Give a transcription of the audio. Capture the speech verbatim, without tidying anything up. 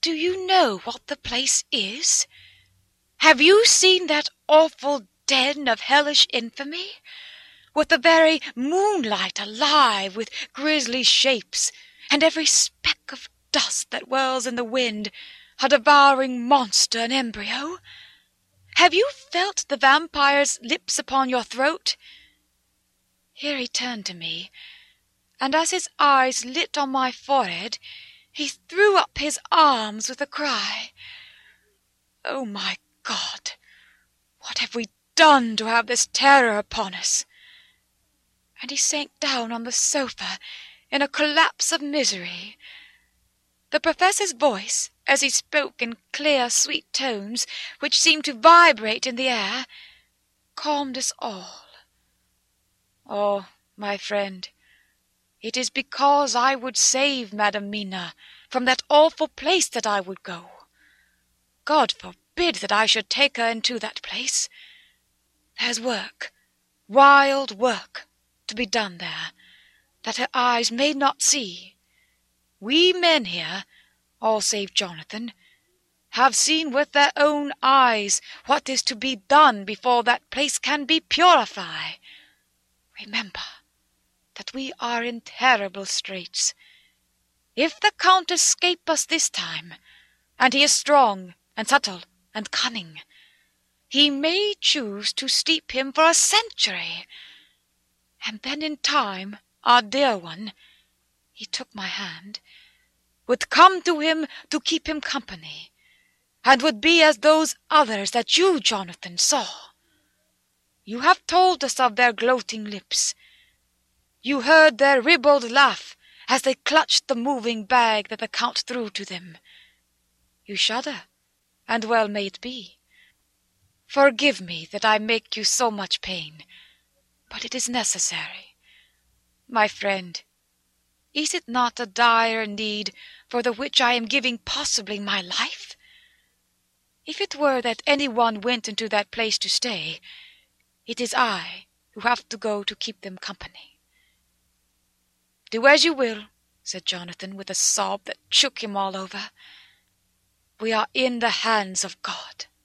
do you know what the place is? Have you seen that awful den of hellish infamy, with the very moonlight alive with grisly shapes, and every speck of dust that whirls in the wind a devouring monster in embryo? Have you felt the vampire's lips upon your throat?" Here he turned to me, and as his eyes lit on my forehead, he threw up his arms with a cry. "Oh, my God! What have we done to have this terror upon us?" And he sank down on the sofa in a collapse of misery. The Professor's voice, as he spoke in clear, sweet tones, which seemed to vibrate in the air, calmed us all. "Oh, my friend, it is because I would save Madam Mina from that awful place that I would go. God forbid that I should take her into that place. There's work, wild work, to be done there, that her eyes may not see. We men here, all save Jonathan, have seen with their own eyes what is to be done before that place can be purified. Remember that we are in terrible straits. If the Count escape us this time, and he is strong and subtle and cunning, he may choose to steep him for a century, and then in time our dear one," he took my hand, "would come to him to keep him company, and would be as those others that you, Jonathan, saw. You have told us of their gloating lips. You heard their ribald laugh as they clutched the moving bag that the Count threw to them. You shudder, and well may it be. Forgive me that I make you so much pain, but it is necessary. My friend, is it not a dire need for the which I am giving possibly my life? If it were that any one went into that place to stay, it is I who have to go to keep them company." "Do as you will," said Jonathan, with a sob that shook him all over. "We are in the hands of God."